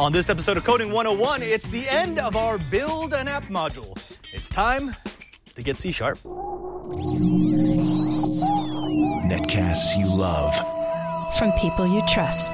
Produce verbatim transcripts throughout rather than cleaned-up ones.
On this episode of Coding one oh one, it's the end of our Build an App module. It's time to get C Sharp. Netcasts you love. From people you trust.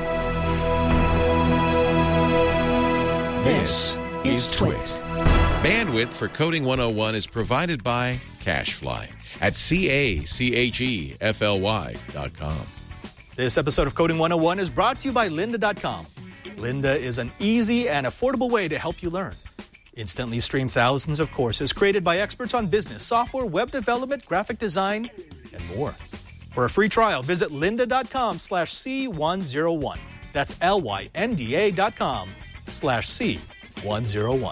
This is Twit. Bandwidth for Coding one oh one is provided by CacheFly at C A C H E F L Y dot com. This episode of Coding one oh one is brought to you by Lynda dot com. Lynda is an easy and affordable way to help you learn. Instantly stream thousands of courses created by experts on business, software, web development, graphic design, and more. For a free trial, visit lynda dot com slash C one oh one. That's L Y N D A dot com slash C one oh one.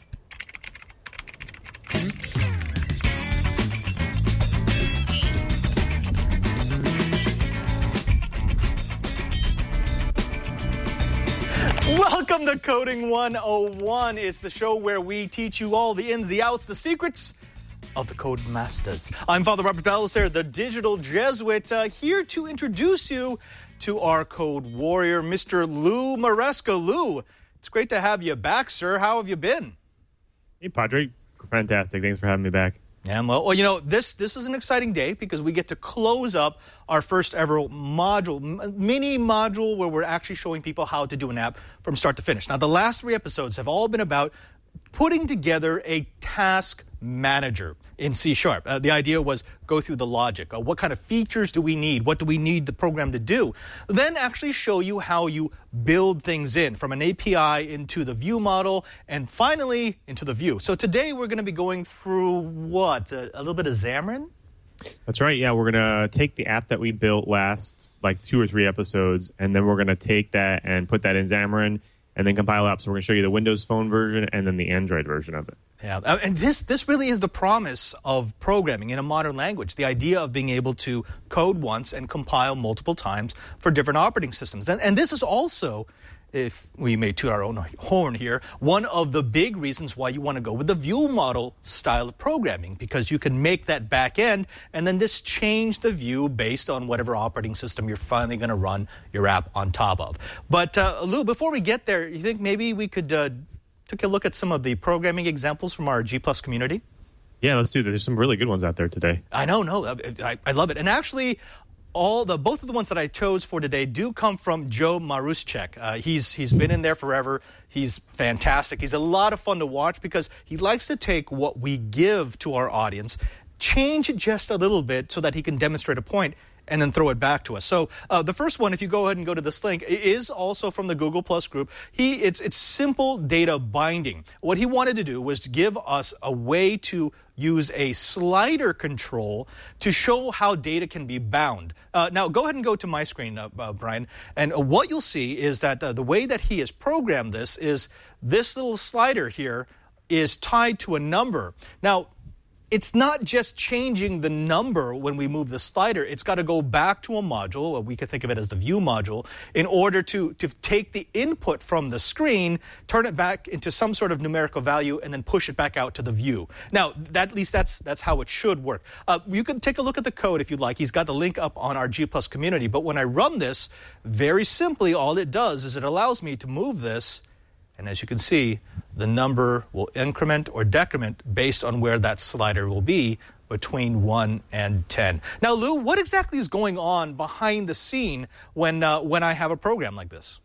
Welcome to Coding one oh one. It's the show where we teach you all the ins, the outs, the secrets of the Code Masters. I'm Father Robert Ballecer, the digital Jesuit, uh, here to introduce you to our code warrior, Mister Lou Maresca. Lou, it's great to have you back, sir. How have you been? Hey, Padre. Fantastic. Thanks for having me back. Yeah, well, well, you know, this this is an exciting day because we get to close up our first ever module, mini module, where we're actually showing people how to do an app from start to finish. Now, the last three episodes have all been about putting together a task manager in C Sharp. Uh, the idea was go through the logic. Uh, what kind of features do we need? What do we need the program to do? Then actually show you how you build things in from an A P I into the view model and finally into the view. So today we're going to be going through what? A, a little bit of Xamarin? That's right. Yeah, we're going to take the app that we built last like two or three episodes, and then we're going to take that and put that in Xamarin and then compile it up. So we're going to show you the Windows Phone version and then the Android version of it. Yeah, and this this really is the promise of programming in a modern language, the idea of being able to code once and compile multiple times for different operating systems. And, and this is also, if we may toot our own horn here, one of the big reasons why you want to go with the view model style of programming, because you can make that back end and then just change the view based on whatever operating system you're finally going to run your app on top of. But uh, Lou, before we get there, you think maybe we could uh, take a look at some of the programming examples from our G Plus community? Yeah, let's do that. There's some really good ones out there today. I know, no, I, I love it. And actually, all the both of the ones that I chose for today do come from Joe Maruschek. Uh, he's he's been in there forever. He's fantastic. He's a lot of fun to watch because he likes to take what we give to our audience, change it just a little bit so that he can demonstrate a point, and then throw it back to us. So uh, the first one, if you go ahead and go to this link, is also from the Google Plus group. He it's it's simple data binding. What he wanted to do was to give us a way to use a slider control to show how data can be bound. Uh, now, go ahead and go to my screen, uh, uh, Brian, and uh, what you'll see is that uh, the way that he has programmed this is this little slider here is tied to a number. Now, it's not just changing the number when we move the slider. It's got to go back to a module, or we could think of it as the view module, in order to, to take the input from the screen, turn it back into some sort of numerical value, and then push it back out to the view. Now, that, at least that's that's how it should work. Uh, you can take a look at the code if you'd like. He's got the link up on our G Plus community. But when I run this, very simply, all it does is it allows me to move this. And as you can see, the number will increment or decrement based on where that slider will be between one and ten. Now, Lou, what exactly is going on behind the scene when uh, when I have a program like this?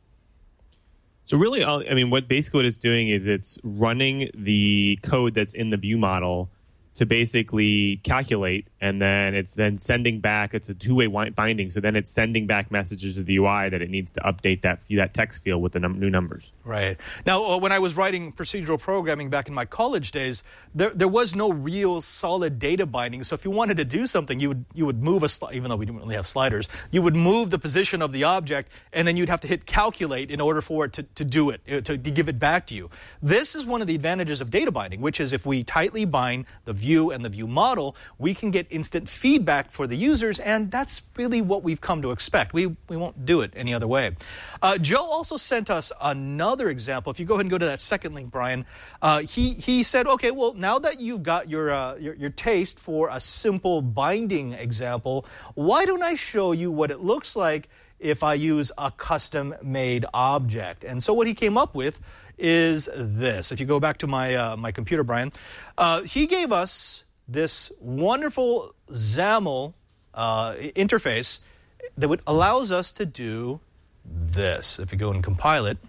So really, all, I mean, what basically what it's doing is it's running the code that's in the view model to basically calculate, and then it's then sending back. It's a two-way binding, so then it's sending back messages to the U I that it needs to update that that text field with the num- new numbers. Right. Now, uh, when I was writing procedural programming back in my college days, there there was no real solid data binding. So if you wanted to do something, you would you would move a sli- even though we didn't really have sliders, you would move the position of the object, and then you'd have to hit calculate in order for it to, to do it, to, to give it back to you. This is one of the advantages of data binding, which is if we tightly bind the view and the view model, we can get instant feedback for the users, and that's really what we've come to expect. We we won't do it any other way. Uh, Joe also sent us another example. If you go ahead and go to that second link, Brian, uh, he he said, okay, well, now that you've got your, uh, your your taste for a simple binding example, why don't I show you what it looks like if I use a custom-made object. And so what he came up with is this. If you go back to my uh, my computer, Brian, uh, he gave us this wonderful XAML uh, interface that would, allows us to do this. If you go and compile it.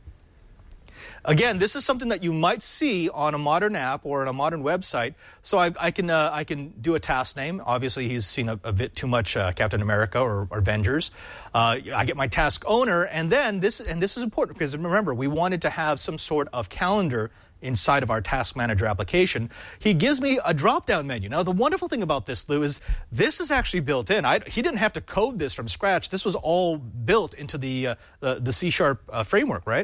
Again, this is something that you might see on a modern app or on a modern website. So I, I can uh, I can do a task name. Obviously, he's seen a, a bit too much uh, Captain America or, or Avengers. Uh, I get my task owner, and then this and this is important because remember, we wanted to have some sort of calendar inside of our task manager application. He gives me a drop-down menu. Now, the wonderful thing about this, Lou, is this is actually built in. I, he didn't have to code this from scratch. This was all built into the uh, the, the C Sharp uh, framework, right?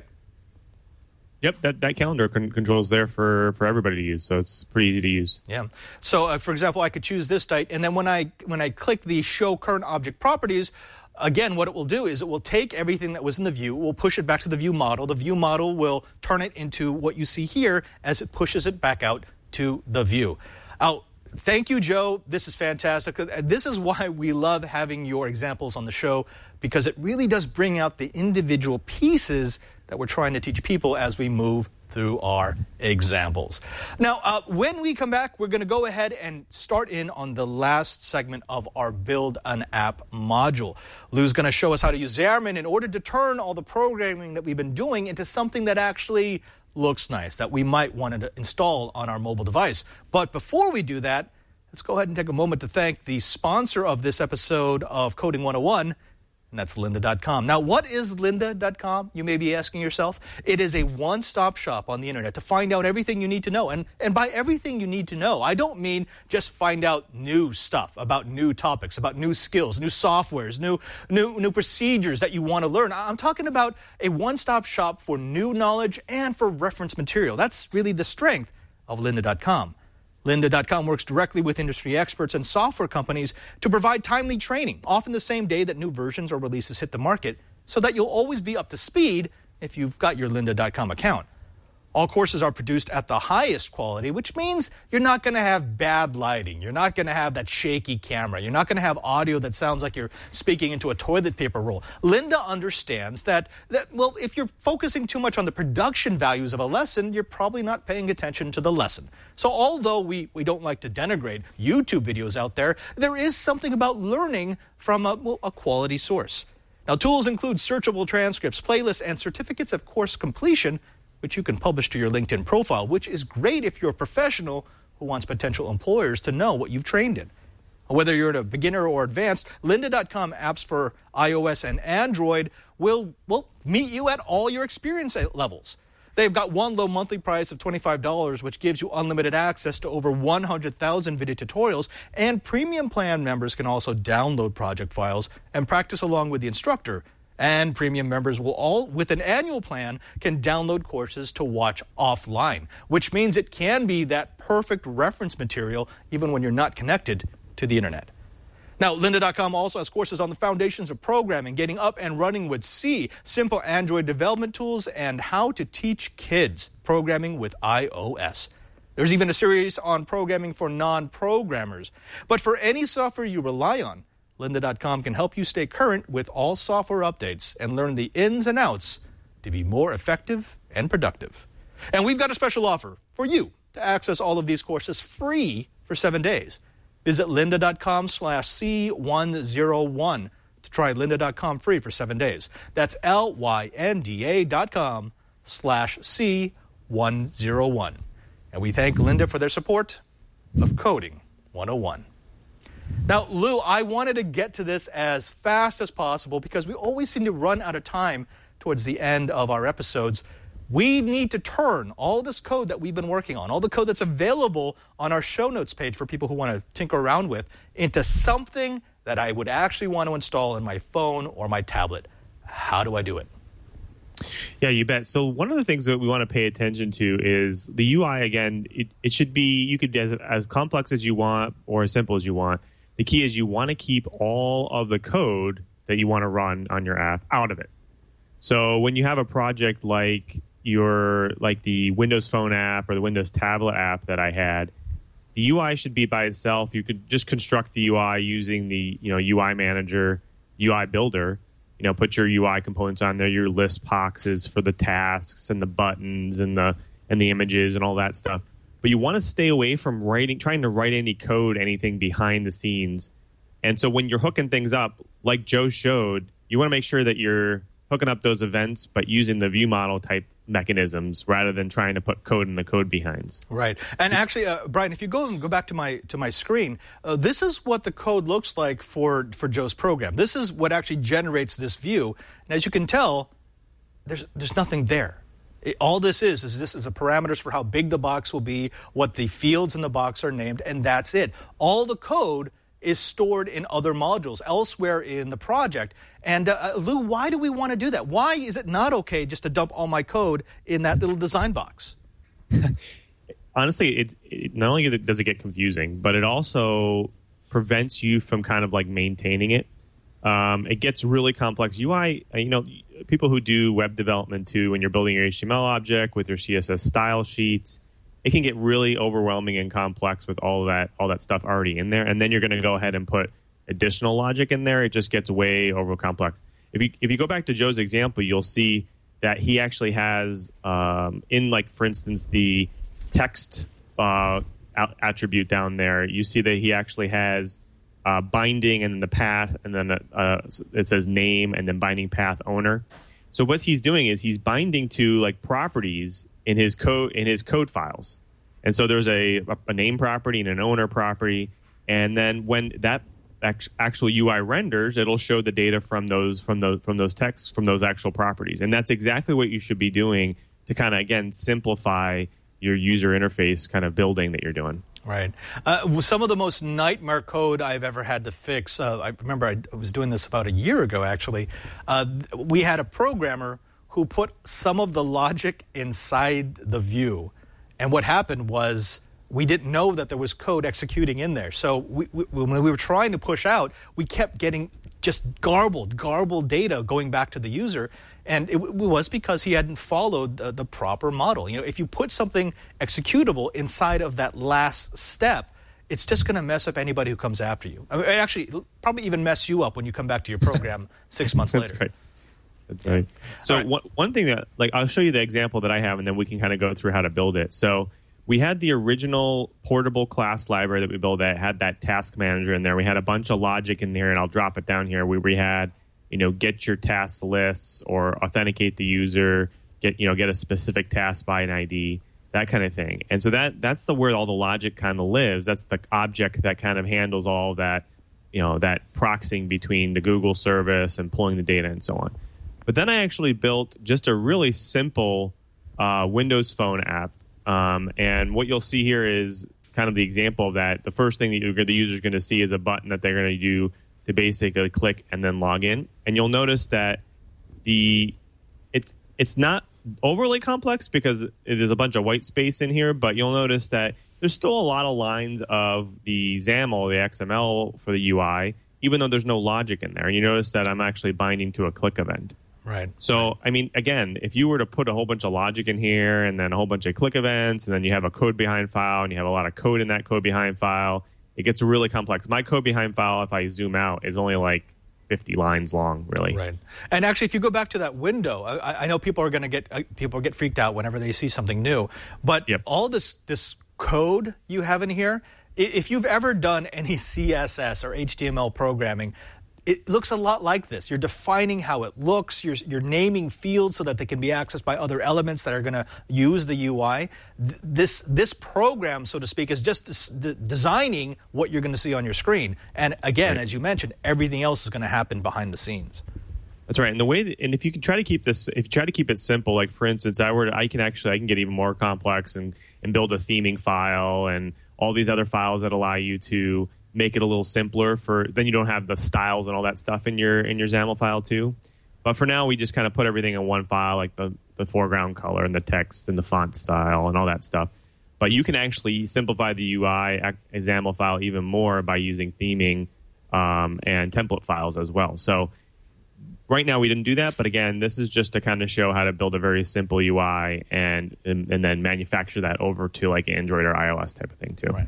Yep, that, that calendar con- control's there for, for everybody to use, so it's pretty easy to use. Yeah. So, uh, for example, I could choose this date, and then when I when I click the Show Current Object Properties, again, what it will do is it will take everything that was in the view, will push it back to the view model. The view model will turn it into what you see here as it pushes it back out to the view. Now, thank you, Joe. This is fantastic. This is why we love having your examples on the show, because it really does bring out the individual pieces that we're trying to teach people as we move through our examples. Now, uh, when we come back, we're going to go ahead and start in on the last segment of our Build an App module. Lou's going to show us how to use Xamarin in order to turn all the programming that we've been doing into something that actually looks nice, that we might want to install on our mobile device. But before we do that, let's go ahead and take a moment to thank the sponsor of this episode of Coding one oh one, and that's lynda dot com. Now, what is lynda dot com? You may be asking yourself. It is a one-stop shop on the internet to find out everything you need to know. And, and by everything you need to know, I don't mean just find out new stuff about new topics, about new skills, new softwares, new, new, new procedures that you want to learn. I'm talking about a one-stop shop for new knowledge and for reference material. That's really the strength of lynda dot com. lynda dot com works directly with industry experts and software companies to provide timely training, often the same day that new versions or releases hit the market, so that you'll always be up to speed if you've got your lynda dot com account. All courses are produced at the highest quality, which means you're not going to have bad lighting. You're not going to have that shaky camera. You're not going to have audio that sounds like you're speaking into a toilet paper roll. Lynda understands that, that, well, if you're focusing too much on the production values of a lesson, you're probably not paying attention to the lesson. So although we, we don't like to denigrate YouTube videos out there, there is something about learning from a, well, a quality source. Now, tools include searchable transcripts, playlists, and certificates of course completion, which you can publish to your LinkedIn profile, which is great if you're a professional who wants potential employers to know what you've trained in. Whether you're a beginner or advanced, lynda dot com apps for iOS and Android will, will meet you at all your experience levels. They've got one low monthly price of twenty-five dollars, which gives you unlimited access to over one hundred thousand video tutorials, and premium plan members can also download project files and practice along with the instructor. And premium members will all, with an annual plan, can download courses to watch offline, which means it can be that perfect reference material even when you're not connected to the internet. Now, lynda dot com also has courses on the foundations of programming, getting up and running with C, simple Android development tools, and how to teach kids programming with iOS. There's even a series on programming for non-programmers. But for any software you rely on, lynda dot com can help you stay current with all software updates and learn the ins and outs to be more effective and productive. And we've got a special offer for you to access all of these courses free for seven days. Visit lynda dot com slash C one oh one to try lynda dot com free for seven days. That's L Y N D A dot com slash C one oh one. And we thank Lynda for their support of Coding one oh one. Now, Lou, I wanted to get to this as fast as possible because we always seem to run out of time towards the end of our episodes. We need to turn all this code that we've been working on, all the code that's available on our show notes page for people who want to tinker around with, into something that I would actually want to install on my phone or my tablet. How do I do it? Yeah, you bet. So one of the things that we want to pay attention to is the U I. Again, it, it should be, you could as, as complex as you want or as simple as you want. The key is you want to keep all of the code that you want to run on your app out of it. So when you have a project like your like the Windows Phone app or the Windows Tablet app that I had, the U I should be by itself. You could just construct the U I using the you know U I Manager, U I Builder, you know, put your U I components on there, your list boxes for the tasks and the buttons and the and the images and all that stuff. But you want to stay away from writing, trying to write any code, anything behind the scenes. And so when you're hooking things up, like Joe showed, you want to make sure that you're hooking up those events, but using the view model type mechanisms rather than trying to put code in the code behinds. Right. And actually, uh, Brian, if you go and go back to my to my screen, uh, this is what the code looks like for, for Joe's program. This is what actually generates this view. And as you can tell, there's there's nothing there. It, all this is, is this is the parameters for how big the box will be, what the fields in the box are named, and that's it. All the code is stored in other modules elsewhere in the project. And uh, Lou, why do we want to do that? Why is it not okay just to dump all my code in that little design box? Honestly, it, it not only does it get confusing, but it also prevents you from kind of like maintaining it. Um, it gets really complex. U I, you know, people who do web development too, when you're building your H T M L object with your C S S style sheets, it can get really overwhelming and complex with all of that, all that stuff already in there. And then you're going to go ahead and put additional logic in there. It just gets way over complex. If you if you go back to Joe's example, you'll see that he actually has um, in, like, for instance, the text uh, attribute down there. You see that he actually has uh, binding and then the path, and then uh, it says name and then binding path owner. So what he's doing is he's binding to like properties in his code in his code files. And so there's a, a name property and an owner property, and then when that actual U I renders, it'll show the data from those from those from those texts from those actual properties. And that's exactly what you should be doing to kind of, again, simplify your user interface kind of building that you're doing. Right. Uh, some of the most nightmare code I've ever had to fix, uh, I remember I was doing this about a year ago, actually. Uh, we had a programmer who put some of the logic inside the view. And what happened was we didn't know that there was code executing in there. So we, we, when we were trying to push out, we kept getting just garbled, garbled data going back to the user. And it, it was because he hadn't followed the, the proper model. You know, if you put something executable inside of that last step, it's just going to mess up anybody who comes after you. I mean, actually, it'll probably even mess you up when you come back to your program six months later. That's right. That's right. So right. One, one thing that, like, I'll show you the example that I have, and then we can kind of go through how to build it. So we had the original portable class library that we built that had that task manager in there. We had a bunch of logic in there, and I'll drop it down here. We, we had, you know, get your task lists or authenticate the user, get, you know, get a specific task by an I D, that kind of thing. And so that that's the where all the logic kind of lives. That's the object that kind of handles all of that, you know, that proxying between the Google service and pulling the data and so on. But then I actually built just a really simple uh, Windows Phone app. Um, and what you'll see here is kind of the example of that. The first thing that you're, the user is going to see is a button that they're going to do to basically click and then log in. And you'll notice that the it's it's not overly complex because there's a bunch of white space in here, but you'll notice that there's still a lot of lines of the XAML, the X M L for the U I, even though there's no logic in there. And you notice that I'm actually binding to a click event. Right. So, I mean, again, if you were to put a whole bunch of logic in here and then a whole bunch of click events, and then you have a code behind file and you have a lot of code in that code behind file, it gets really complex. My code behind file, if I zoom out, is only like fifty lines long, really. Right. And actually, if you go back to that window, I, I know people are going to get people get freaked out whenever they see something new. But yep. all this this code you have in here, if you've ever done any C S S or H T M L programming, it looks a lot like this. You're defining how it looks. You're, you're naming fields so that they can be accessed by other elements that are going to use the U I. This this program, so to speak, is just des- designing what you're going to see on your screen. And again, right. as you mentioned, everything else is going to happen behind the scenes. That's right. And the way, that, and if you can try to keep this, if you try to keep it simple, like for instance, I were, I can actually, I can get even more complex and and build a theming file and all these other files that allow you to make it a little simpler for, then you don't have the styles and all that stuff in your in your XAML file too. But for now, we just kind of put everything in one file, like the, the foreground color and the text and the font style and all that stuff. But you can actually simplify the U I XAML file even more by using theming um, and template files as well. So right now we didn't do that, but again, this is just to kind of show how to build a very simple U I and and, and then manufacture that over to like Android or iOS type of thing too. Right.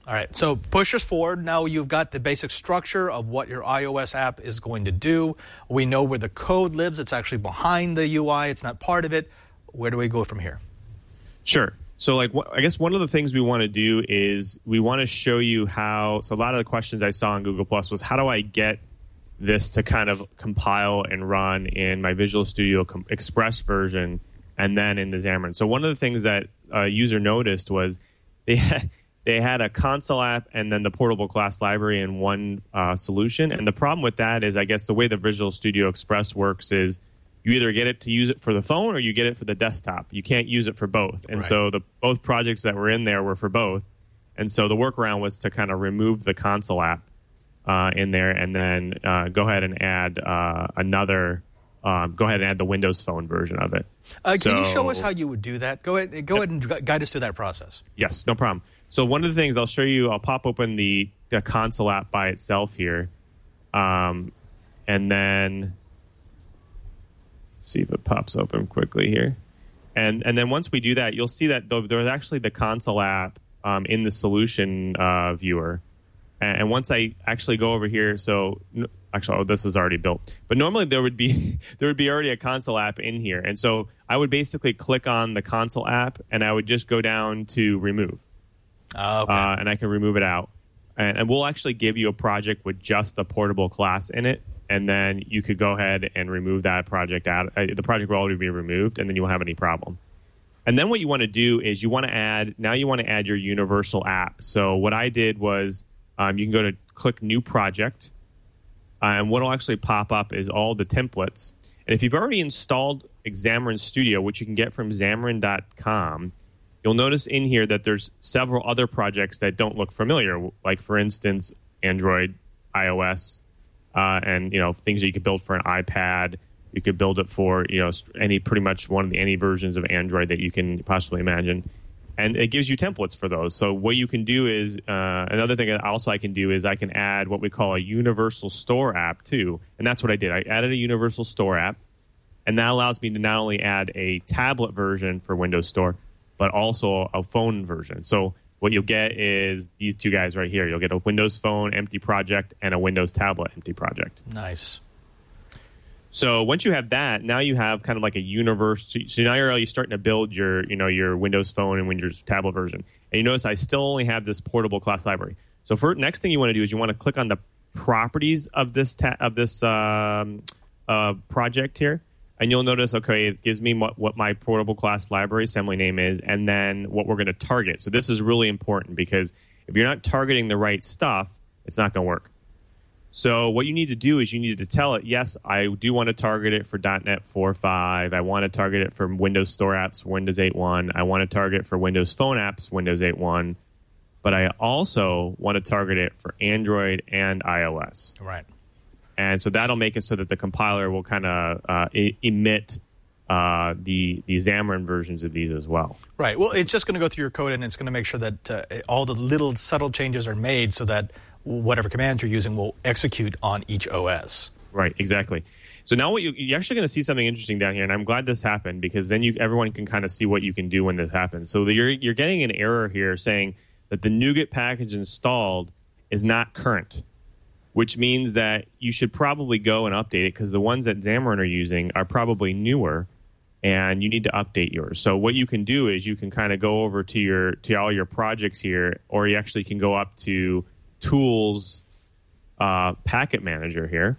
All right, so push us forward. Now you've got the basic structure of what your iOS app is going to do. We know where the code lives. It's actually behind the U I. It's not part of it. Where do we go from here? Sure. So, like, I guess one of the things we want to do is we want to show you how. So, a lot of the questions I saw on Google Plus was, how do I get this to kind of compile and run in my Visual Studio Express version and then in the Xamarin? So, one of the things that a user noticed was they had, they had a console app and then the portable class library in one uh, solution. And the problem with that is, I guess, the way the Visual Studio Express works is you either get it to use it for the phone or you get it for the desktop. You can't use it for both. And right. so the both projects that were in there were for both. And so the workaround was to kind of remove the console app uh, in there and then uh, go ahead and add uh, another, um, go ahead and add the Windows Phone version of it. Uh, can so, you show us how you would do that? Go ahead, go ahead and guide us through that process. Yes, no problem. So one of the things I'll show you, I'll pop open the, the console app by itself here. Um, and then see if it pops open quickly here. And and then once we do that, you'll see that there's actually the console app um, in the solution uh, viewer. And, and once I actually go over here, so actually, oh, this is already built. But normally there would be there would be already a console app in here. And so I would basically click on the console app and I would just go down to remove. Oh, okay. Uh, and I can remove it out. And, and we'll actually give you a project with just the portable class in it. And then you could go ahead and remove that project out. Uh, the project will already be removed, and then you won't have any problem. And then what you want to do is you want to add, now you want to add your universal app. So what I did was um, you can go to click New Project, uh, and what will actually pop up is all the templates. And if you've already installed Xamarin Studio, which you can get from Xamarin dot com, you'll notice in here that there's several other projects that don't look familiar, like, for instance, Android, iOS, Uh, and, you know, things that you could build for an iPad. You could build it for, you know, any pretty much one of the any versions of Android that you can possibly imagine. And it gives you templates for those. So what you can do is, uh, another thing that also I can do is I can add what we call a Universal Store app, too. And that's what I did. I added a Universal Store app. And that allows me to not only add a tablet version for Windows Store, but also a phone version. So what you'll get is these two guys right here. You'll get a Windows Phone empty project and a Windows Tablet empty project. Nice. So once you have that, now you have kind of like a universe. So now you're already starting to build your, you know, your Windows Phone and Windows Tablet version. And you notice I still only have this portable class library. So for next thing you want to do is you want to click on the properties of this ta- of this um, uh, project here. And you'll notice, okay, it gives me what, what my portable class library assembly name is and then what we're going to target. So this is really important because if you're not targeting the right stuff, it's not going to work. So what you need to do is you need to tell it, yes, I do want to target it for dot net four point five. I want to target it for Windows Store apps, Windows eight point one. I want to target it for Windows Phone apps, Windows eight point one. But I also want to target it for Android and iOS. Right. And so that'll make it so that the compiler will kind of uh, e- emit uh, the the Xamarin versions of these as well. Right. Well, it's just going to go through your code, and it's going to make sure that uh, all the little subtle changes are made so that whatever commands you're using will execute on each O S. Right. Exactly. So now what you, you're actually going to see something interesting down here, and I'm glad this happened because then you everyone can kind of see what you can do when this happens. So you're you're getting an error here saying that the NuGet package installed is not current, which means that you should probably go and update it because the ones that Xamarin are using are probably newer, and you need to update yours. So what you can do is you can kind of go over to your to all your projects here, or you actually can go up to Tools, uh, Packet Manager here,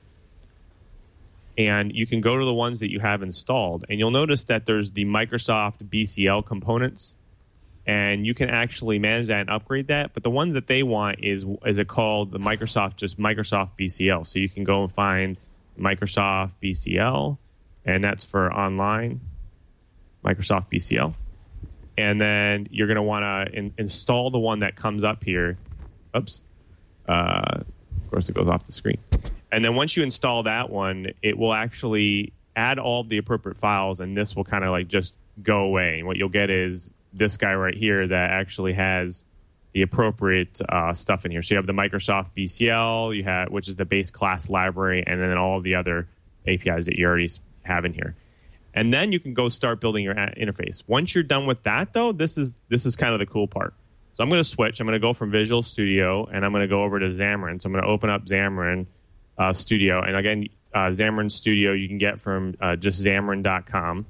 and you can go to the ones that you have installed, and you'll notice that there's the Microsoft B C L components. And you can actually manage that and upgrade that. But the one that they want is is it called the Microsoft, just Microsoft B C L. So you can go and find Microsoft B C L, and that's for online, Microsoft B C L. And then you're going to want to in, install the one that comes up here. Oops. Uh, of course, it goes off the screen. And then once you install that one, it will actually add all of the appropriate files, and this will kind of like just go away. And what you'll get is this guy right here that actually has the appropriate uh, stuff in here. So you have the Microsoft B C L, you have which is the base class library, and then all of the other A P Is that you already have in here. And then you can go start building your interface. Once you're done with that, though, this is this is kind of the cool part. So I'm going to switch. I'm going to go from Visual Studio, and I'm going to go over to Xamarin. So I'm going to open up Xamarin uh, Studio. And again, uh, Xamarin Studio you can get from uh, just Xamarin dot com.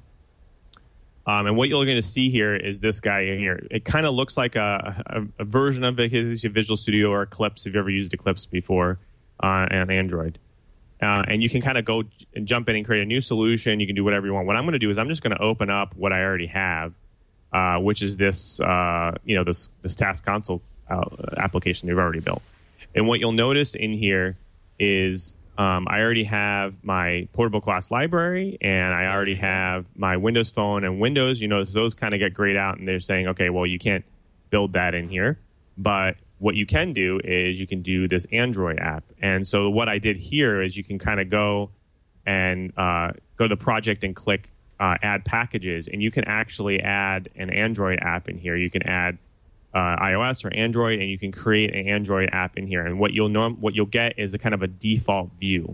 Um, and what you're going to see here is this guy here. It kind of looks like a, a, a version of it. It's a Visual Studio or Eclipse, if you've ever used Eclipse before uh, on Android. Uh, and you can kind of go and jump in and create a new solution. You can do whatever you want. What I'm going to do is I'm just going to open up what I already have, uh, which is this, uh, you know, this this Task Console uh, application they've already built. And what you'll notice in here is um, I already have my portable class library, and I already have my Windows Phone and Windows. You notice those kind of get grayed out, and they're saying, okay, well, you can't build that in here. But what you can do is you can do this Android app. And so what I did here is you can kind of go and uh, go to the project and click uh, add packages, and you can actually add an Android app in here. You can add uh, iOS or Android, and you can create an Android app in here. And what you'll know, what you'll get is a kind of a default view.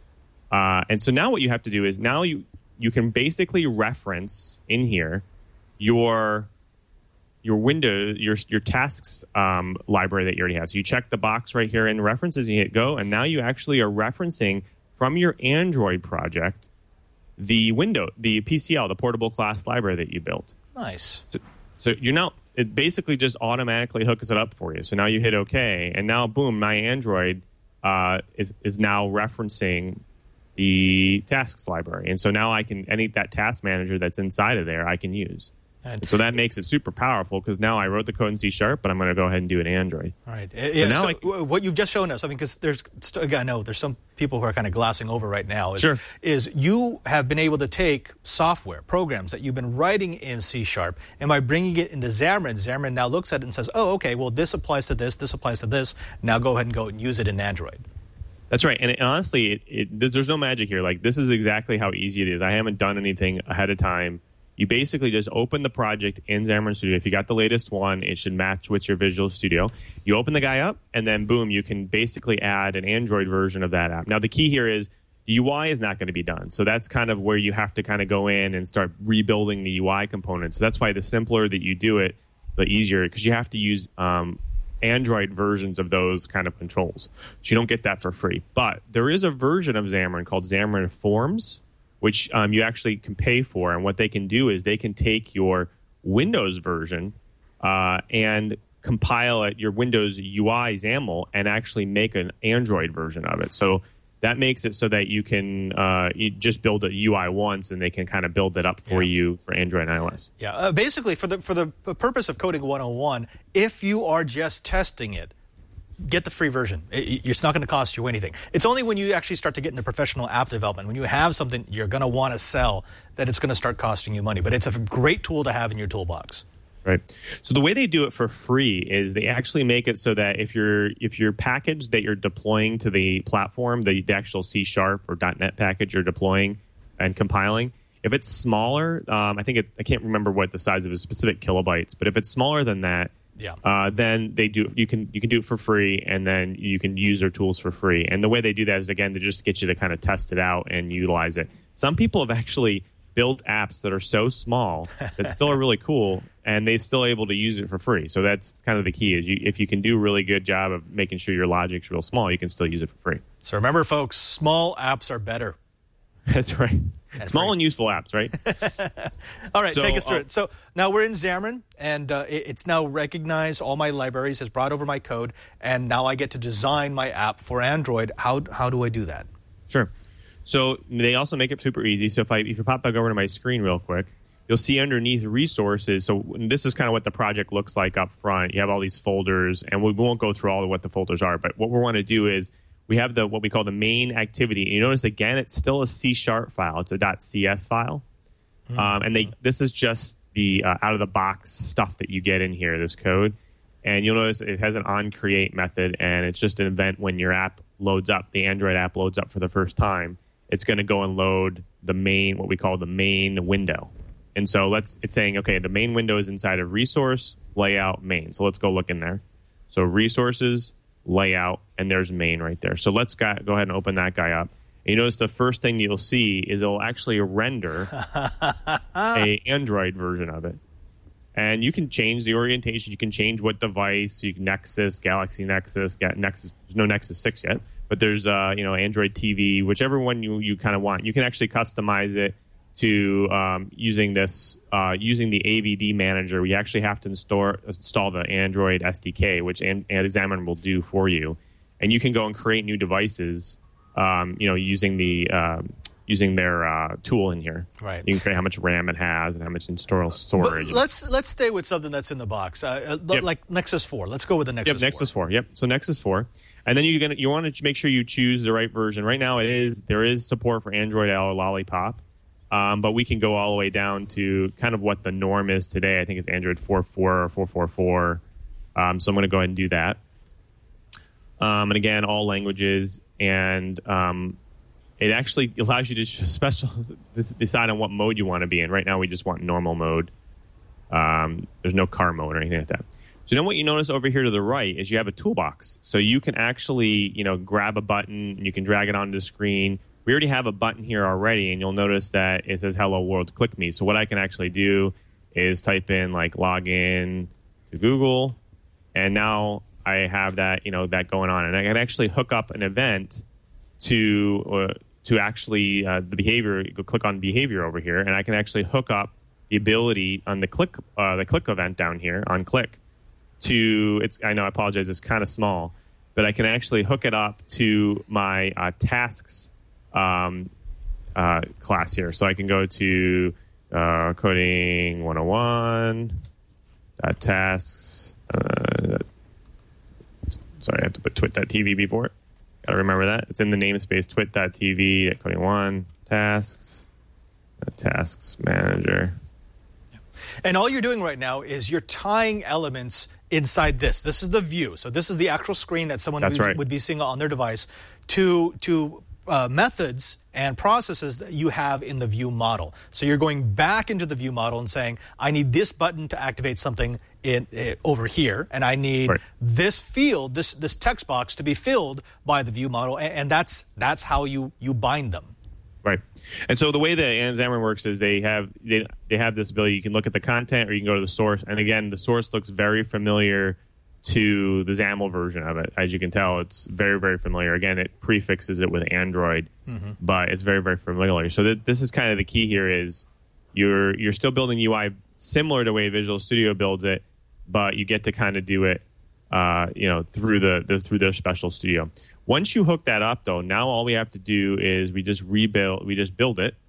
Uh, and so now what you have to do is now you you can basically reference in here your your window, your your tasks um, library that you already have. So you check the box right here in references, you hit go, and now you actually are referencing from your Android project the window, the P C L, the portable class library that you built. Nice. So, so you're now, it basically just automatically hooks it up for you. So now you hit OK, and now boom, my Android uh, is is now referencing the tasks library, and so now I can any that task manager that's inside of there I can use. And so that makes it super powerful because now I wrote the code in C Sharp, but I'm going to go ahead and do it in Android. All right. Yeah, so now so I, what you've just shown us, I mean, because there's, again, I know there's some people who are kind of glassing over right now. Is, sure. Is you have been able to take software, programs that you've been writing in C Sharp, and by bringing it into Xamarin, Xamarin now looks at it and says, oh, okay, well, this applies to this, this applies to this. Now go ahead and go and use it in Android. That's right. And, it, and honestly, it, it, there's no magic here. Like, this is exactly how easy it is. I haven't done anything ahead of time. You basically just open the project in Xamarin Studio. If you got the latest one, it should match with your Visual Studio. You open the guy up, and then boom, you can basically add an Android version of that app. Now, the key here is the U I is not going to be done. So that's kind of where you have to kind of go in and start rebuilding the U I components. So that's why the simpler that you do it, the easier, because you have to use um, Android versions of those kind of controls. So you don't get that for free. But there is a version of Xamarin called Xamarin Forms, which um, you actually can pay for. And what they can do is they can take your Windows version uh, and compile it, your Windows U I XAML, and actually make an Android version of it. So that makes it so that you can uh, you just build a U I once, and they can kind of build it up for yeah. you for Android and iOS. Yeah, uh, basically, for the for the purpose of Coding one oh one, if you are just testing it, get the free version. It's not going to cost you anything. It's only when you actually start to get into professional app development, when you have something you're going to want to sell, that it's going to start costing you money. But it's a great tool to have in your toolbox. Right. So the way they do it for free is they actually make it so that if you're if your package that you're deploying to the platform, the, the actual C Sharp or .NET package you're deploying and compiling, if it's smaller, um, I think it, I can't remember what the size of it is, specific kilobytes, but if it's smaller than that, Yeah. Uh, then they do. You can you can do it for free, and then you can use their tools for free. And the way they do that is again to just get you to kind of test it out and utilize it. Some people have actually built apps that are so small that still are really cool, and they still able to use it for free. So that's kind of the key. Is you, if you can do a really good job of making sure your logic's real small, you can still use it for free. So remember, folks, small apps are better. That's right. That's Small free. And useful apps, right? All right, so, take us through uh, it. So now we're in Xamarin, and uh, it, it's now recognized all my libraries, has brought over my code, and now I get to design my app for Android. How how do I do that? Sure. So they also make it super easy. So if I if you pop back over to my screen real quick, you'll see underneath resources. So this is kind of what the project looks like up front. You have all these folders, and we won't go through all of what the folders are, but what we want to do is we have the what we call the main activity. And you notice, again, it's still a C Sharp file. It's a .cs file. Mm-hmm. Um, and they this is just the uh, out-of-the-box stuff that you get in here, this code. And you'll notice it has an onCreate method, and it's just an event when your app loads up, the Android app loads up for the first time. It's going to go and load the main, what we call the main window. And so let's it's saying, okay, the main window is inside of resource, layout, main. So let's go look in there. So resources, layout, and there's main right there. So let's go, go ahead and open that guy up. And you notice the first thing you'll see is it'll actually render a Android version of it. And you can change the orientation. You can change what device. You can Nexus, Galaxy Nexus, Ga- Nexus. There's no Nexus six yet, but there's uh, you know Android T V, whichever one you, you kind of want. You can actually customize it to um, using this uh, using the A V D manager. We actually have to install install the Android S D K, which an, an Examiner will do for you, and you can go and create new devices. Um, you know, using the um, using their uh, tool in here. Right. You can create how much RAM it has and how much install storage. But let's let's stay with something that's in the box, uh, Yep. like Nexus four. Let's go with the Nexus Yep, four. Nexus four. Yep. So Nexus four, and then you're gonna you want to make sure you choose the right version. Right now, it is there is support for Android L Lollipop, um, but we can go all the way down to kind of what the norm is today. I think it's Android four point four or four point four four. Um, so I'm going to go ahead and do that. Um, and again, all languages, and um, it actually allows you to special decide on what mode you want to be in. Right now, we just want normal mode. Um, there's no car mode or anything like that. So then what you notice over here to the right is you have a toolbox. So you can actually, you know, grab a button and you can drag it onto the screen. We already have a button here already, and you'll notice that it says Hello World, click me. So what I can actually do is type in like login to Google, and now I have that, you know, that going on. And I can actually hook up an event to uh, to actually uh, the behavior. Go click on behavior over here, and I can actually hook up the ability on the click uh, the click event down here on click to it's. I know I apologize. It's kind of small, but I can actually hook it up to my uh, tasks um, uh, class here. So I can go to uh, coding one oh one uh, tasks. Uh, sorry, I have to put twit dot t v before it. Got to remember that. It's in the namespace twit dot t v at coding one tasks, uh, tasks manager. And all you're doing right now is you're tying elements inside this. This is the view. So this is the actual screen that someone That's would, right. would be seeing on their device to to uh, methods and processes that you have in the view model. So you're going back into the view model and saying, I need this button to activate something in, uh, over here, and I need Right. this field, this this text box to be filled by the view model, and, and that's that's how you you bind them. Right. And so the way that Xamarin works is they have they, they have this ability. You can look at the content or you can go to the source. And again, the source looks very familiar to the XAML version of it. As you can tell, it's very, very familiar. Again, it prefixes it with Android, mm-hmm. but it's very, very familiar. So th- this is kind of the key here is you're you're still building U I similar to the way Visual Studio builds it, but you get to kind of do it uh, you know, through the, the through their special studio. Once you hook that up, though, now all we have to do is we just rebuild, we just build it.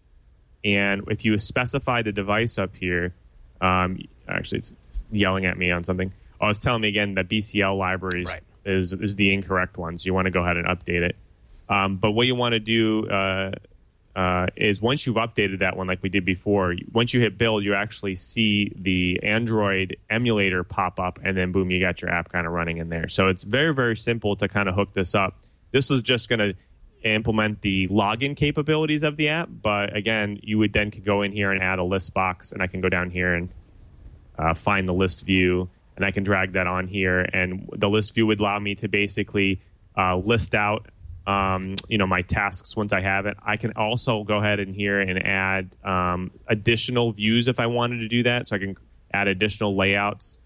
And if you specify the device up here, um, actually, it's, it's yelling at me on something. Oh, it's telling me again that B C L libraries Right. is is the incorrect one. So you want to go ahead and update it. Um, but what you want to do uh, uh, is once you've updated that one, like we did before, once you hit build, you actually see the Android emulator pop up, and then boom, you got your app kind of running in there. So it's very, very simple to kind of hook this up. This is just going to implement the login capabilities of the app, but again, you would then could go in here and add a list box, and I can go down here and uh, find the list view, and I can drag that on here, and the list view would allow me to basically uh, list out um, you know, my tasks once I have it. I can also go ahead in here and add um, additional views if I wanted to do that, so I can add additional layouts.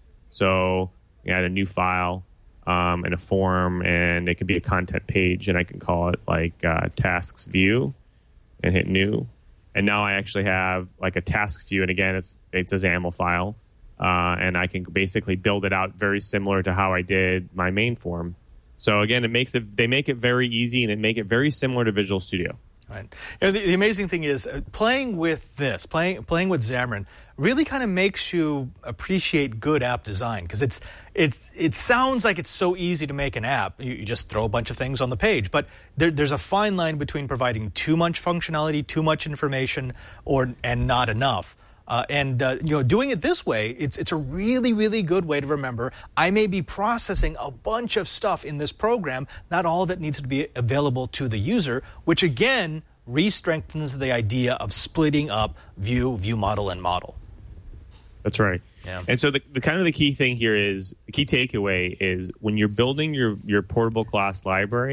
So add a new file um, and a form, and it could be a content page, and I can call it like uh, tasks view and hit new. And now I actually have like a task view, and again, it's it's a XAML file, uh, and I can basically build it out very similar to how I did my main form. So again, it makes it they make it very easy, and it make it very similar to Visual Studio. Right. And the, the amazing thing is uh, playing with this, playing playing with Xamarin, really kind of makes you appreciate good app design, because it's it's it sounds like it's so easy to make an app. You, you just throw a bunch of things on the page, but there, there's a fine line between providing too much functionality, too much information, or and not enough. Uh, and uh, you know, doing it this way, it's it's a really, really good way to remember I may be processing a bunch of stuff in this program. Not all of it needs to be available to the user, which again re-strengthens the idea of splitting up view, view model, and model. That's right. Yeah. And so the, the kind of the key thing here is the key takeaway is when you're building your your portable class library,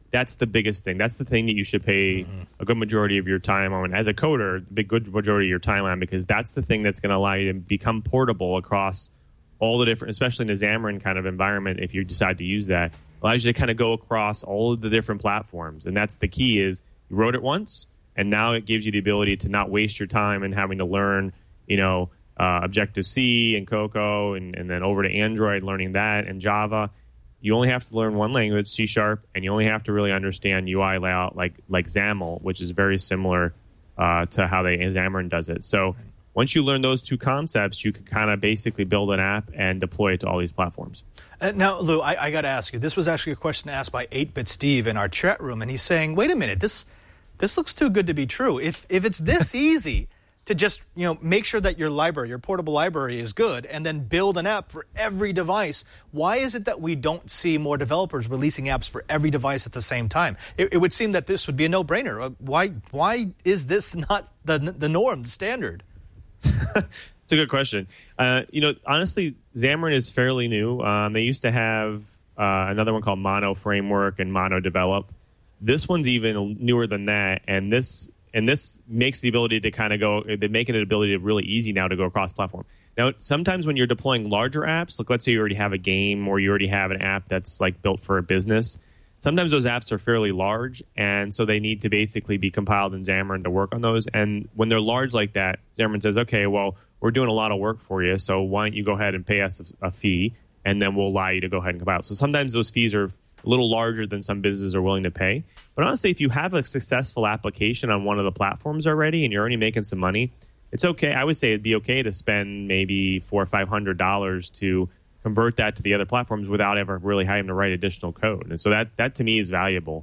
that's the biggest thing. That's the thing that you should pay mm-hmm. a good majority of your time on as a coder, the big good majority of your time on, because that's the thing that's going to allow you to become portable across all the different, especially in a Xamarin kind of environment. If you decide to use that, allows you to kind of go across all of the different platforms. And that's the key is you wrote it once, and now it gives you the ability to not waste your time in having to learn, you know, uh, Objective-C and Cocoa, and, and then over to Android, learning that, and Java. You only have to learn one language, C Sharp, and you only have to really understand U I layout like like XAML, which is very similar uh, to how they Xamarin does it. So once you learn those two concepts, you can kind of basically build an app and deploy it to all these platforms. Uh, now, Lou, I, I got to ask you. This was actually a question asked by eight bit Steve in our chat room, and he's saying, "Wait a minute, this this looks too good to be true. If if it's this easy to just, you know, make sure that your library, your portable library is good, and then build an app for every device, why is it that we don't see more developers releasing apps for every device at the same time? It, it would seem that this would be a no-brainer. Uh, why why is this not the the norm, the standard?" It's a good question. Uh, you know, honestly, Xamarin is fairly new. Um, they used to have uh, another one called Mono Framework and Mono Develop. This one's even newer than that, and this and this makes the ability to kind of go. They make it an ability really easy now to go across platform. Now, sometimes when you're deploying larger apps, like let's say you already have a game or you already have an app that's like built for a business. Sometimes those apps are fairly large, and so they need to basically be compiled in Xamarin to work on those. And when they're large like that, Xamarin says, okay, well, we're doing a lot of work for you, so why don't you go ahead and pay us a, a fee, and then we'll allow you to go ahead and compile. So sometimes those fees are a little larger than some businesses are willing to pay. But honestly, if you have a successful application on one of the platforms already and you're already making some money, it's okay. I would say it'd be okay to spend maybe four or five hundred dollars to convert that to the other platforms without ever really having to write additional code. And so that, that to me is valuable.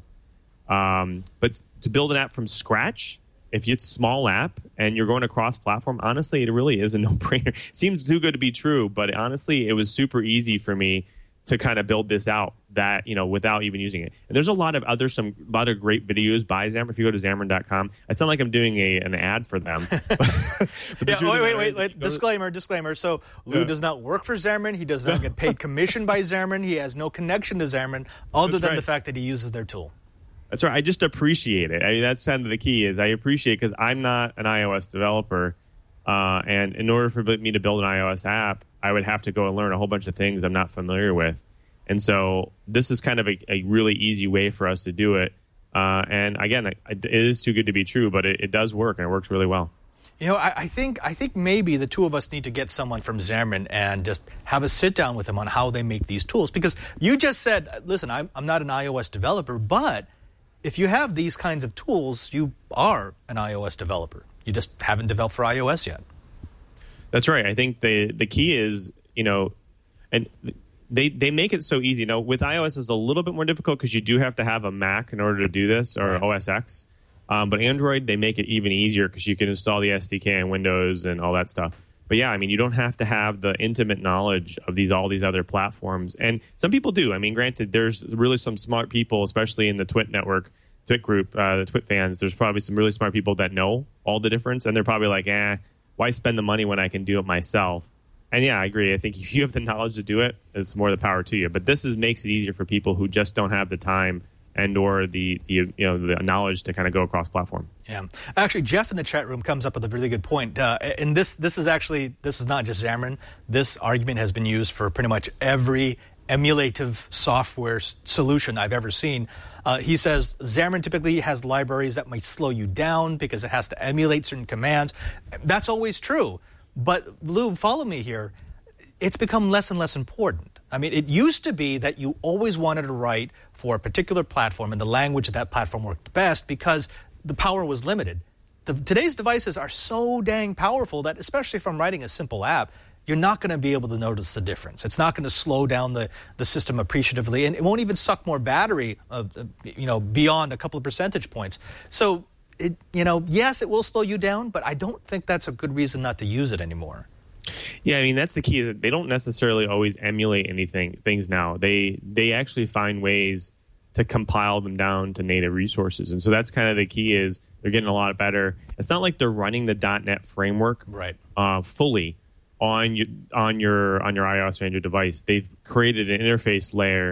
Um, but to build an app from scratch, if it's a small app and you're going across platform, honestly, it really is a no-brainer. It seems too good to be true, but honestly, it was super easy for me to kind of build this out that, you know, without even using it. And there's a lot of other, some, a lot of great videos by Xamarin. If you go to Xamarin dot com, I sound like I'm doing a, an ad for them. but yeah, wait, wait, wait, wait. Disclaimer, disclaimer. So Lou yeah. does not work for Xamarin. He does not get paid commission by Xamarin. He has no connection to Xamarin other that's than right. the fact that he uses their tool. That's right. I just appreciate it. I mean, that's kind of the key is I appreciate it because I'm not an iOS developer. Uh, and in order for me to build an iOS app, I would have to go and learn a whole bunch of things I'm not familiar with. And so this is kind of a, a really easy way for us to do it. Uh, and again, it, it is too good to be true, but it, it does work, and it works really well. You know, I, I think I think maybe the two of us need to get someone from Xamarin and just have a sit down with them on how they make these tools. Because you just said, listen, I'm, I'm not an iOS developer, but if you have these kinds of tools, you are an iOS developer. You just haven't developed for iOS yet. That's right. I think the the key is, you know, and they they make it so easy. Now, with iOS, it's a little bit more difficult because you do have to have a Mac in order to do this, or right. O S X. Um, but Android, they make it even easier because you can install the S D K on Windows and all that stuff. But yeah, I mean, you don't have to have the intimate knowledge of these all these other platforms. And some people do. I mean, granted, there's really some smart people, especially in the Twit network, Twit group, uh, the Twit fans. There's probably some really smart people that know all the difference. And they're probably like, eh, why spend the money when I can do it myself? And yeah, I agree. I think if you have the knowledge to do it, it's more the power to you. But this is makes it easier for people who just don't have the time and or the, the you know the knowledge to kind of go across platform. Yeah, actually, Jeff in the chat room comes up with a really good point. Uh, and this this is actually this is not just Xamarin. This argument has been used for pretty much every emulative software s- solution I've ever seen. Uh, he says Xamarin typically has libraries that might slow you down because it has to emulate certain commands. That's always true. But Lou, follow me here. It's become less and less important. I mean, it used to be that you always wanted to write for a particular platform and the language of that platform worked best because the power was limited. The, today's devices are so dang powerful that, especially from writing a simple app, you're not going to be able to notice the difference. It's not going to slow down the, the system appreciatively, and it won't even suck more battery, uh, you know, beyond a couple of percentage points. So, it, you know, yes, it will slow you down, but I don't think that's a good reason not to use it anymore. Yeah, I mean, that's the key. Is that they don't necessarily always emulate anything things now. They they actually find ways to compile them down to native resources. And so that's kind of the key is they're getting a lot better. It's not like they're running the dot net framework right. uh, fully on your, on your on your iOS or Android device. They've created an interface layer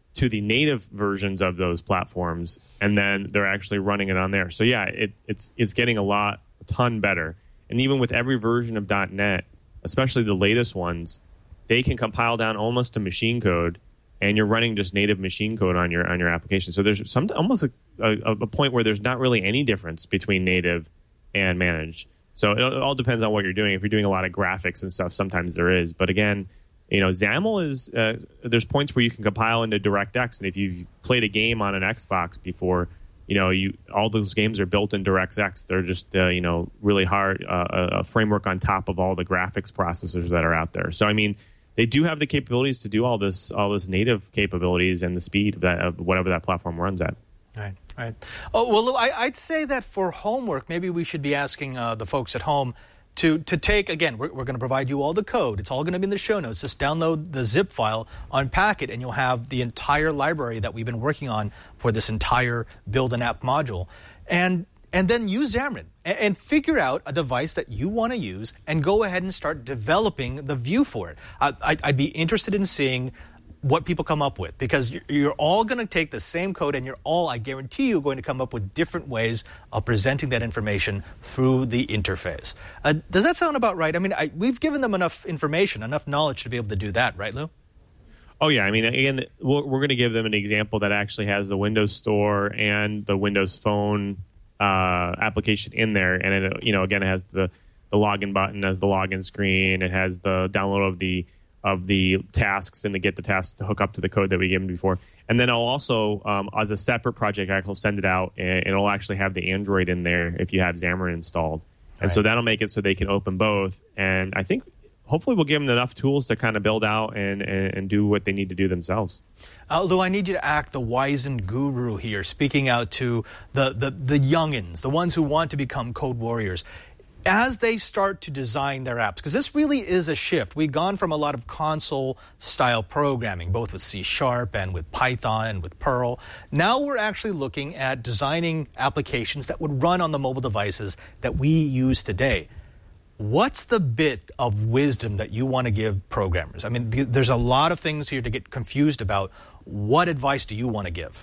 to the native versions of those platforms, and then they're actually running it on there. So yeah, it, it's it's getting a lot, a ton better. And even with every version of .dot net, especially the latest ones, they can compile down almost to machine code, and you're running just native machine code on your on your application. So there's some almost a, a, a point where there's not really any difference between native and managed. So it, it all depends on what you're doing. If you're doing a lot of graphics and stuff, sometimes there is. But again, you know, XAML is, uh, there's points where you can compile into DirectX. And if you've played a game on an Xbox before, you know, you all those games are built in DirectX. They're just, uh, you know, really hard, uh, a framework on top of all the graphics processors that are out there. So, I mean, they do have the capabilities to do all this, all this native capabilities and the speed of, that, of whatever that platform runs at. All right, all right. Oh, well, I, I'd say that for homework, maybe we should be asking uh, the folks at home To, to take, again, we're, we're going to provide you all the code. It's all going to be in the show notes. Just download the zip file, unpack it, and you'll have the entire library that we've been working on for this entire Build an App module. And and then use Xamarin and, and figure out a device that you want to use and go ahead and start developing the view for it. I, I'd, I'd be interested in seeing what people come up with, because you're, you're all going to take the same code and you're all, I guarantee you, going to come up with different ways of presenting that information through the interface. Uh, does that sound about right? I mean, I, we've given them enough information, enough knowledge to be able to do that, right, Lou? Oh, yeah. I mean, again, we're, we're going to give them an example that actually has the Windows Store and the Windows Phone uh, application in there. And, it, you know, again, it has the, the login button as the login screen. It has the download of the of the tasks and to get the tasks to hook up to the code that we gave them before. And then I'll also, um, as a separate project, I'll send it out, and it'll actually have the Android in there if you have Xamarin installed. And right. So that'll make it so they can open both. And I think hopefully we'll give them enough tools to kind of build out and, and, and do what they need to do themselves. Uh, Lou, I need you to act the wizened guru here, speaking out to the, the, the youngins, the ones who want to become code warriors. As they start to design their apps, because this really is a shift. We've gone from a lot of console-style programming, both with C Sharp and with Python and with Perl. Now we're actually looking at designing applications that would run on the mobile devices that we use today. What's the bit of wisdom that you want to give programmers? I mean, there's a lot of things here to get confused about. What advice do you want to give?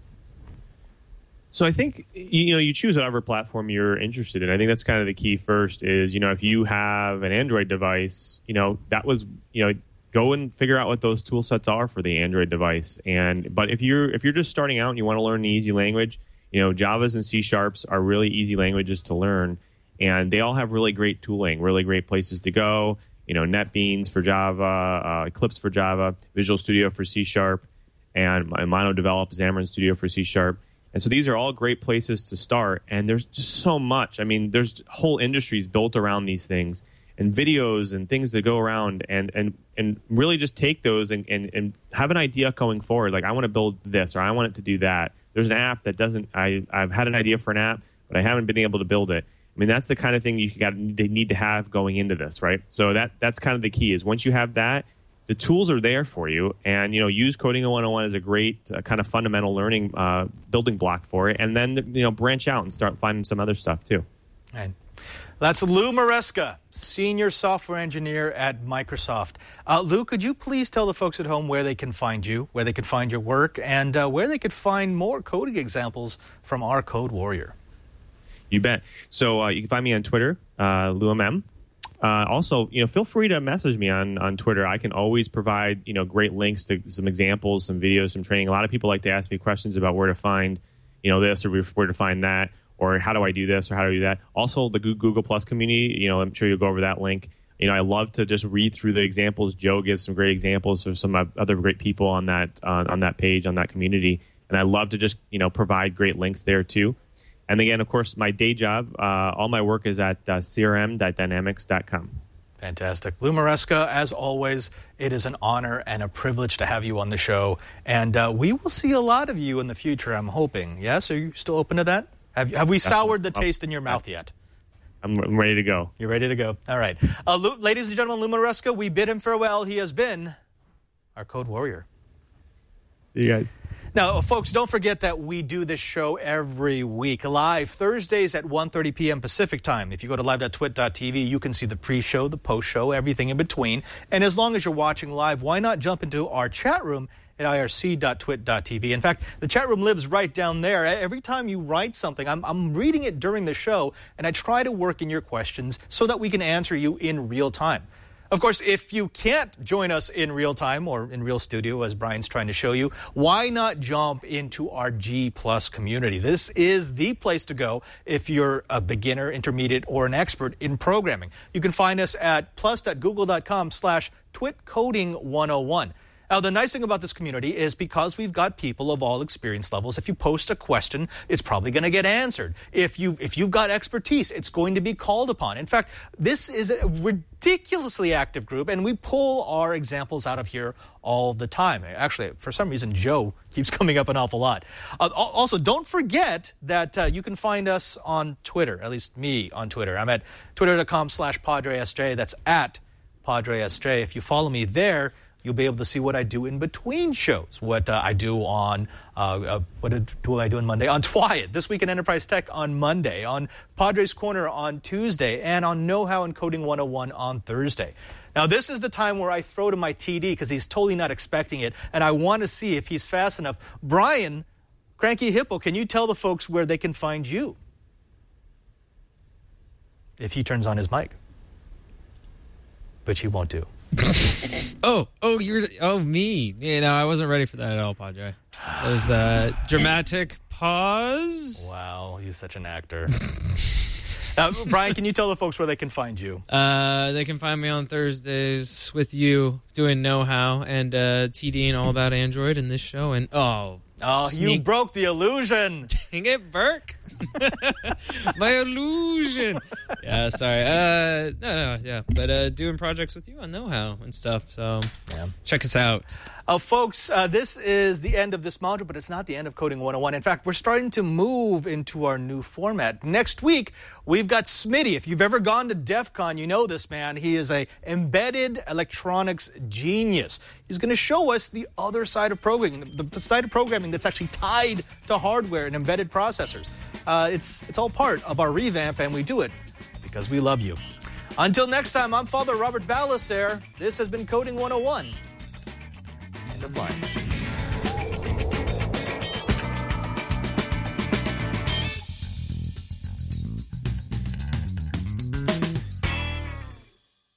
So I think, you know, you choose whatever platform you're interested in. I think that's kind of the key first is, you know, if you have an Android device, you know, that was, you know, go and figure out what those tool sets are for the Android device. And but if you're if you're just starting out and you want to learn an easy language, you know, Javas and C Sharps are really easy languages to learn. And they all have really great tooling, really great places to go. You know, NetBeans for Java, uh, Eclipse for Java, Visual Studio for C Sharp, and MonoDevelop, Xamarin Studio for C Sharp. And so these are all great places to start. And there's just so much. I mean, there's whole industries built around these things and videos and things that go around and and, and really just take those and, and, and have an idea going forward. Like, I want to build this or I want it to do that. There's an app that doesn't, I, I've had an idea for an app, but I haven't been able to build it. I mean, that's the kind of thing you got they need to have going into this, right? So that that's kind of the key is once you have that, the tools are there for you, and you know, use Coding one oh one as a great uh, kind of fundamental learning uh, building block for it, and then you know, branch out and start finding some other stuff too. Right. That's Lou Maresca, Senior Software Engineer at Microsoft. Uh, Lou, could you please tell the folks at home where they can find you, where they can find your work, and uh, where they could find more coding examples from our Code Warrior? You bet. So uh, you can find me on Twitter, uh, Lou M M. Uh, also, you know, feel free to message me on, on Twitter. I can always provide, you know, great links to some examples, some videos, some training. A lot of people like to ask me questions about where to find, you know, this or where to find that, or how do I do this or how do I do that. Also, the Google Plus community, you know, I'm sure you'll go over that link. You know, I love to just read through the examples. Joe gives some great examples of some other great people on that uh, on that page, on that community. And I love to just, you know, provide great links there too. And again, of course, my day job, uh, all my work is at uh, c r m dot dynamics dot com. Fantastic. Lou Maresca, as always, it is an honor and a privilege to have you on the show. And uh, we will see a lot of you in the future, I'm hoping. Yes? Are you still open to that? Have, have we soured the taste in your mouth yet? I'm, I'm ready to go. You're ready to go. All right. Uh, Lou, ladies and gentlemen, Lou Maresca, we bid him farewell. He has been our Code Warrior. See you guys. Now, folks, don't forget that we do this show every week, live Thursdays at one thirty p.m. Pacific time. If you go to live dot twit dot t v, you can see the pre-show, the post-show, everything in between. And as long as you're watching live, why not jump into our chat room at I R C dot twit dot T V. In fact, the chat room lives right down there. Every time you write something, I'm, I'm reading it during the show, and I try to work in your questions so that we can answer you in real time. Of course, if you can't join us in real time or in real studio, as Brian's trying to show you, why not jump into our G Plus community? This is the place to go if you're a beginner, intermediate, or an expert in programming. You can find us at plus.google.com slash twitcoding101. Now, the nice thing about this community is because we've got people of all experience levels, if you post a question, it's probably going to get answered. If, you, if you've got expertise, it's going to be called upon. In fact, this is a ridiculously active group, and we pull our examples out of here all the time. Actually, for some reason, Joe keeps coming up an awful lot. Uh, also, don't forget that uh, you can find us on Twitter, at least me on Twitter. I'm at twitter.com slash PadreSJ. That's at PadreSJ. If you follow me there, you'll be able to see what I do in between shows, what uh, I do on, uh, uh, what do I do on Monday? On Twiet, This Week in Enterprise Tech on Monday, on Padres Corner on Tuesday, and on Know-How and Coding one oh one on Thursday. Now, this is the time where I throw to my T D because he's totally not expecting it, and I want to see if he's fast enough. Brian, Cranky Hippo, can you tell the folks where they can find you? If he turns on his mic. Which he won't do. oh, oh, you're, oh, me. You know, I wasn't ready for that at all, Padre. There's a dramatic pause. Wow, he's such an actor. Now, Brian, can you tell the folks where they can find you? Uh, they can find me on Thursdays with you doing Know-How and uh, TDing all about Android in this show. And oh, oh, sneak- you broke the illusion. Dang it, Burke. My illusion. Yeah, sorry. Uh, no, no, yeah. But uh, doing projects with you on Know-How and stuff. So yeah. Check us out. Uh, folks, uh, this is the end of this module, but it's not the end of Coding one oh one. In fact, we're starting to move into our new format. Next week, we've got Smitty. If you've ever gone to DEF CON, you know this man. He is a embedded electronics genius. He's going to show us the other side of programming, the, the side of programming that's actually tied to hardware and embedded processors. Uh, it's, it's all part of our revamp, and we do it because we love you. Until next time, I'm Father Robert Ballecer. This has been Coding one oh one. End of line.